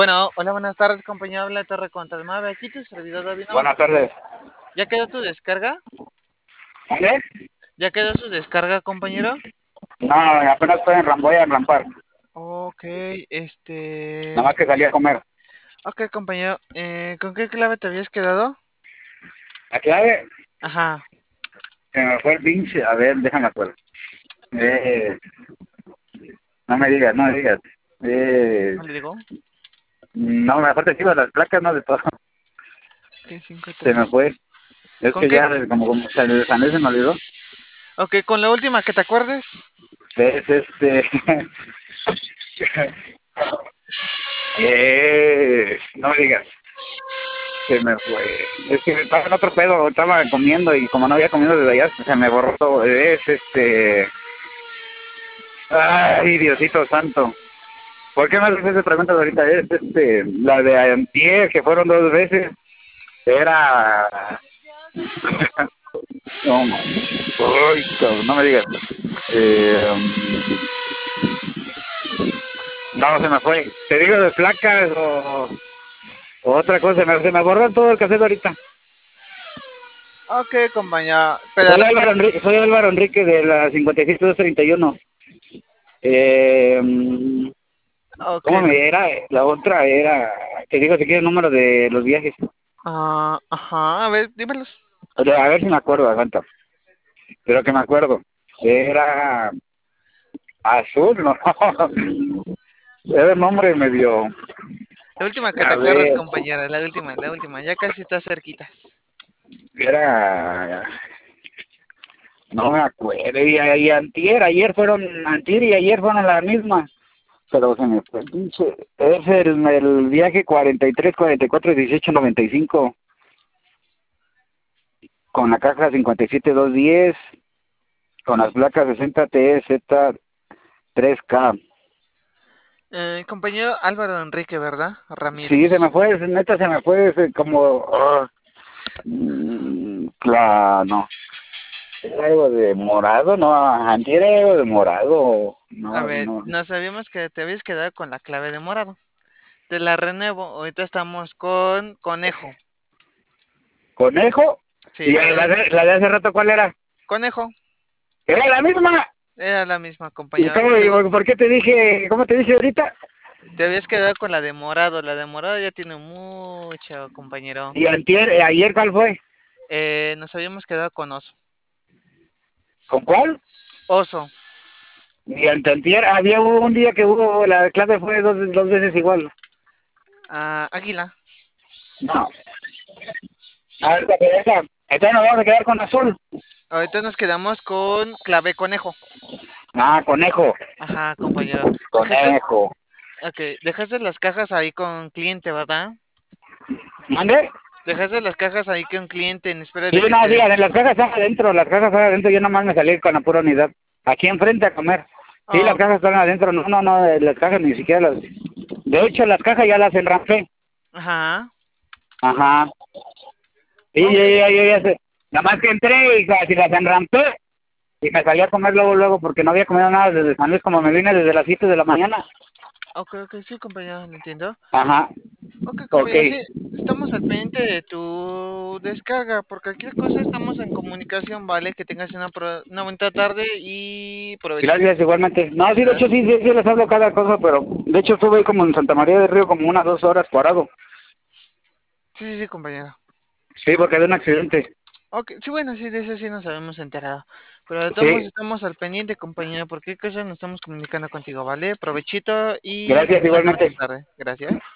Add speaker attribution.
Speaker 1: Bueno, hola, buenas tardes, compañero. Habla de Torre Contalmave. Aquí tu servidor David. Nada más
Speaker 2: Buenas tardes.
Speaker 1: ¿Ya quedó tu descarga?
Speaker 2: ¿Vale?
Speaker 1: ¿Ya quedó su descarga, compañero?
Speaker 2: No, apenas estoy voy a enrampar.
Speaker 1: Ok,
Speaker 2: Nada más que salí a comer.
Speaker 1: Ok, compañero. ¿Con qué clave te habías quedado?
Speaker 2: La clave
Speaker 1: Ajá.
Speaker 2: se me fue el pinche. A ver, déjame acuerdo. No me digas, no me digas. Eh,
Speaker 1: ¿No le digo?
Speaker 2: no, mejor te sigo las placas, no de todo.
Speaker 1: Ok, 5,
Speaker 2: Se me
Speaker 1: 3.
Speaker 2: fue. Es
Speaker 1: ¿Con
Speaker 2: que
Speaker 1: qué?
Speaker 2: ya, como San Luis se me olvidó.
Speaker 1: Ok, con la última que te acuerdes.
Speaker 2: Es este. No me digas. Se me fue. Es que estaba en otro pedo, estaba comiendo y como no había comido desde allá, se me borró todo. Es este. Ay, Diosito santo. ¿Por qué me haces esa pregunta ahorita? Es la de antier, que fueron 2 veces. Era. No, uy, cabrón, no me digas. No, se me fue. Te digo de placas o otra cosa. Se me borró todo el cassette ahorita.
Speaker 1: Ok, compañero. Pero,
Speaker 2: Soy Álvaro Enrique de la 57231. Eh,
Speaker 1: ok.
Speaker 2: ¿Cómo me era? La otra era. Te digo si quieres el número de los viajes.
Speaker 1: Ajá. A ver, dímelos.
Speaker 2: A ver si me acuerdo, aguanta. Pero que me acuerdo. Era azul, ¿no? Era un nombre medio.
Speaker 1: La última que te
Speaker 2: A
Speaker 1: acuerdas,
Speaker 2: ver,
Speaker 1: compañera. La última, la última. Ya casi estás cerquitas.
Speaker 2: era. No me acuerdo. Y antier y ayer fueron la misma. Pero se me fue el pinche. Es el viaje 43, 44, 18, 95. Con la caja 57210. Con las placas 60 TZ 3K.
Speaker 1: Compañero Álvaro Enrique, ¿verdad?
Speaker 2: Sí, se me
Speaker 1: Ramírez.
Speaker 2: fue, neta se me fue como. Claro, no. ¿Era algo de morado? No, antier era algo de morado.
Speaker 1: A
Speaker 2: No,
Speaker 1: ver,
Speaker 2: no.
Speaker 1: nos sabíamos que te habías quedado con la clave de morado. Te la renuevo. Ahorita estamos con conejo.
Speaker 2: ¿Conejo? ¿Y
Speaker 1: Sí,
Speaker 2: la de hace rato cuál era?
Speaker 1: conejo.
Speaker 2: ¡Era la misma!
Speaker 1: Era la misma,
Speaker 2: ¿Y
Speaker 1: compañero.
Speaker 2: cómo, digo, por qué te dije, cómo te dije ahorita?
Speaker 1: Te habías quedado con la de morado. La de morado ya tiene mucho, compañero.
Speaker 2: ¿Y ayer cuál fue?
Speaker 1: Nos habíamos quedado con oso.
Speaker 2: ¿Con cuál?
Speaker 1: Oso.
Speaker 2: Y antier había un día que hubo, la clase fue dos veces igual.
Speaker 1: Águila.
Speaker 2: No. A ver, entonces nos vamos a quedar con azul.
Speaker 1: Ahorita nos quedamos con clave conejo.
Speaker 2: Conejo.
Speaker 1: Ajá, compañero. Dejaste,
Speaker 2: Conejo.
Speaker 1: dejaste las cajas ahí con cliente, ¿verdad?
Speaker 2: ¿Mande?
Speaker 1: Dejaste las cajas ahí con cliente en espera
Speaker 2: Sí,
Speaker 1: de que
Speaker 2: no, sí,
Speaker 1: te...
Speaker 2: las cajas están adentro, yo nomás me salí con la pura unidad. Aquí enfrente a comer. Sí, las
Speaker 1: Oh,
Speaker 2: cajas están adentro, no, no, no, las cajas ni siquiera las... De hecho, las cajas ya las enrampé.
Speaker 1: ajá.
Speaker 2: Ajá. Sí,
Speaker 1: Ok.
Speaker 2: ya sé. Nada más que entré y si las enrampé y me salí a comer luego, porque no había comido nada desde San Luis, como me vine desde las 7 de la mañana.
Speaker 1: Ok, sí, compañero, lo entiendo.
Speaker 2: Ajá,
Speaker 1: Ok,
Speaker 2: ok.
Speaker 1: compañero, sí, estamos al pendiente de tu descarga. Por cualquier cosa estamos en comunicación, ¿vale? Que tengas una bonita tarde y provechito.
Speaker 2: Gracias, igualmente. No, sí, de hecho,
Speaker 1: Gracias.
Speaker 2: sí les hablo cada cosa, pero de hecho estuve ahí como en Santa María del Río como unas 2 horas parado.
Speaker 1: Sí, compañero.
Speaker 2: Sí, porque había un accidente.
Speaker 1: Ok, sí, bueno, sí, de eso sí nos habíamos enterado. Pero de todos modos
Speaker 2: Sí,
Speaker 1: estamos al pendiente, compañero. Por qué cosa nos estamos comunicando contigo, ¿vale? Provechito y que
Speaker 2: gracias
Speaker 1: tengas una buena
Speaker 2: igualmente.
Speaker 1: tarde. Gracias.